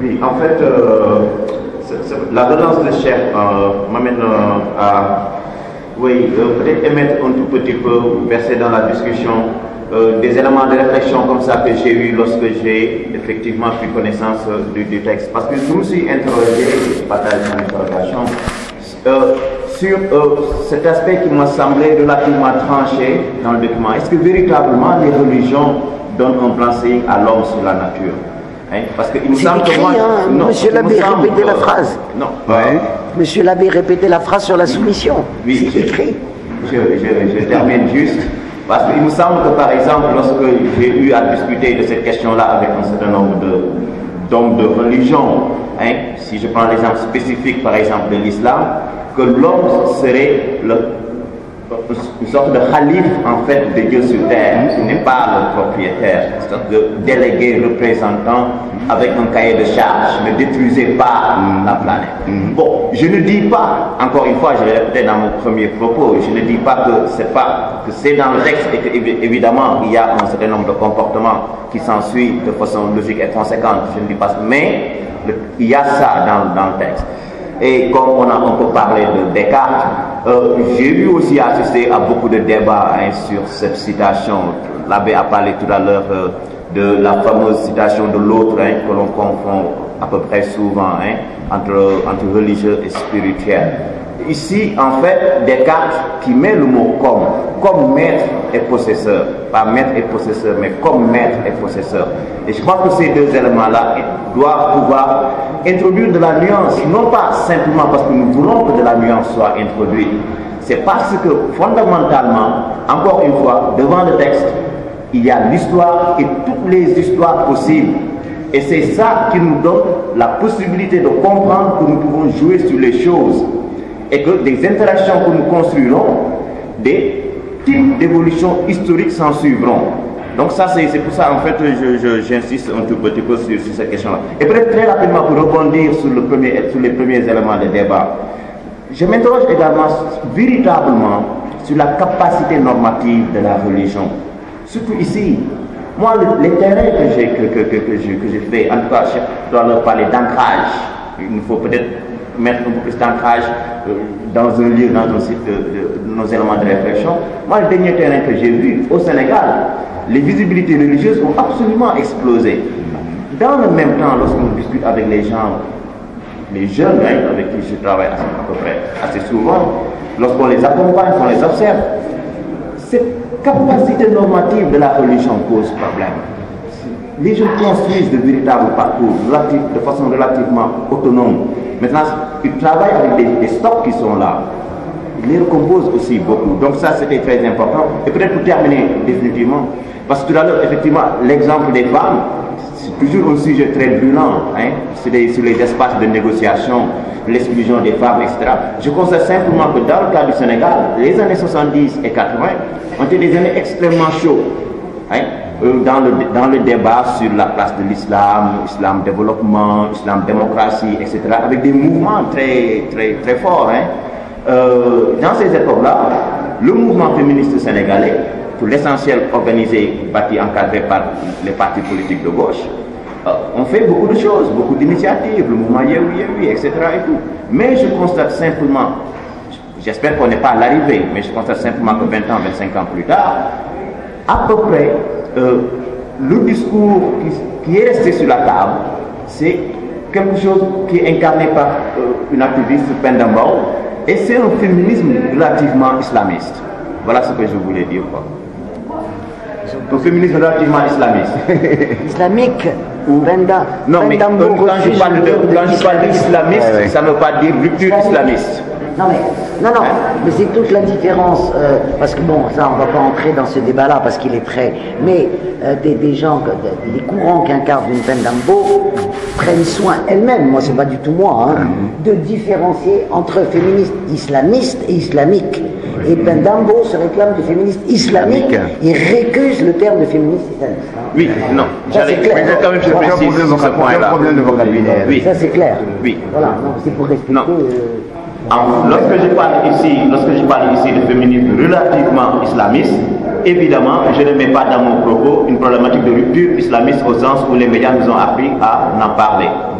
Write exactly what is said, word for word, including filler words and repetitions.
Oui, en fait, euh, c est, c est, la relance de Cheikh euh, m'amène euh, à oui, euh, peut-être émettre un tout petit peu, verser dans la discussion euh, des éléments de réflexion comme ça que j'ai eu lorsque j'ai effectivement pris connaissance euh, du, du texte. Parce que je me suis interrogé, je partage mon interrogation, euh, sur euh, cet aspect qui m'a semblé relativement tranché dans le document. Est-ce que véritablement les religions donnent un plan séismique à l'homme sur la nature? Hein, parce qu'il me semble écrit, que moi, hein, non, Monsieur l'abbé répétait la phrase. Non. Ouais. Monsieur l'abbé répétait la phrase sur la soumission. Oui, c'est écrit. Je, je, je termine juste. Parce qu'il me semble que, par exemple, lorsque j'ai eu à discuter de cette question-là avec un certain nombre d'hommes de, de religion, hein, si je prends l'exemple spécifique, par exemple, de l'islam, que l'homme serait le, une sorte de calife, en fait, de Dieu sur terre, qui n'est pas le propriétaire, une sorte de délégué représentant avec un cahier de charge, ne détruisez pas mmh. la planète. Mmh. Bon, je ne dis pas, encore une fois, je l'ai répété dans mon premier propos, je ne dis pas que c'est pas que c'est dans le texte et que évidemment il y a un certain nombre de comportements qui s'ensuivent de façon logique et conséquente, je ne dis pas, mais le, il y a ça dans, dans le texte. Et comme on a un peu parlé de Descartes, euh, j'ai eu aussi assisté à beaucoup de débats hein, sur cette citation. L'abbé a parlé tout à l'heure euh, de la fameuse citation de l'autre hein, que l'on confond à peu près souvent hein, entre, entre religieux et spirituel. Ici, en fait, Descartes qui met le mot comme, comme maître et possesseur, pas maître et possesseur, mais comme maître et possesseur. Et je pense que ces deux éléments-là doivent pouvoir introduire de la nuance, non pas simplement parce que nous voulons que de la nuance soit introduite, c'est parce que fondamentalement, encore une fois, devant le texte, il y a l'histoire et toutes les histoires possibles. Et c'est ça qui nous donne la possibilité de comprendre que nous pouvons jouer sur les choses. Et que des interactions que nous construirons, des types d'évolution historiques s'en suivront. Donc ça, c'est pour ça, en fait, j'insiste un tout petit peu sur, sur cette question-là. Et peut-être très rapidement, pour rebondir sur, le premier, sur les premiers éléments de débat, je m'interroge également véritablement sur la capacité normative de la religion. Surtout ici, moi, le, les terrains que j'ai que, que, que, que j'ai fait, en tout cas, je dois leur parler d'ancrage. Il nous faut peut-être mettre un peu plus d'ancrage euh, dans un lieu, dans un site de, de, de nos éléments de réflexion. Moi, le dernier terrain que j'ai vu au Sénégal, les visibilités religieuses ont absolument explosé. Dans le même temps, lorsqu'on discute avec les gens, les jeunes hein, avec qui je travaille à peu près assez souvent, lorsqu'on les accompagne, qu'on les observe, cette capacité normative de la religion pose problème. Les gens construisent de véritables parcours de façon relativement autonome. Maintenant, ils travaillent avec des, des stocks qui sont là. Ils les recomposent aussi beaucoup. Donc ça, c'était très important. Et peut-être pour terminer définitivement, parce que tout à l'heure, effectivement, l'exemple des femmes, c'est toujours un sujet très brûlant. Hein, sur les espaces de négociation, l'exclusion des femmes, et cetera. Je constate simplement que dans le cas du Sénégal, les années soixante-dix et quatre-vingts ont été des années extrêmement chaudes. Hein, Dans le, dans le débat sur la place de l'islam, islam développement, islam démocratie, et cetera, avec des mouvements très, très, très forts. Hein. Euh, dans ces époques-là, le mouvement féministe sénégalais, pour l'essentiel organisé, bâti, encadré par les partis politiques de gauche, euh, ont fait beaucoup de choses, beaucoup d'initiatives, le mouvement Yewi Yewi, et cetera. Et tout. Mais je constate simplement, j'espère qu'on n'est pas à l'arrivée, mais je constate simplement que vingt ans, vingt-cinq ans plus tard, à peu près, Euh, le discours qui, qui est resté sur la table, c'est quelque chose qui est incarné par euh, une activiste, Penda Mbow, et c'est un féminisme relativement islamiste. Voilà ce que je voulais dire. Quoi. Un féminisme relativement islamiste. Islamique ou Penda Non, mais Penda quand, quand je parle d'islamiste, ouais, ouais. Ça ne veut pas dire rupture islamiste. Non, mais, non, non, mais c'est toute la différence, euh, parce que bon, ça, on ne va pas entrer dans ce débat-là, parce qu'il est très... Mais euh, des, des gens, des, des courants qui incarnent une Penda Mbow prennent soin elles-mêmes, moi c'est pas du tout moi, hein, mm-hmm. de différencier entre féministes islamistes et islamiques. Et Penda Mbow se réclame de féministe islamique, il récuse le terme de féministe islamiste. Hein. Oui, non, j'allais quand même se préciser sur ce point-là. problème de vocabulaire. Oui. Ça c'est clair. Oui. Voilà, non, c'est pour expliquer... Euh, Alors, lorsque je parle ici, lorsque je parle ici de féminisme relativement islamiste, évidemment, je ne mets pas dans mon propos une problématique de rupture islamiste au sens où les médias nous ont appris à en parler.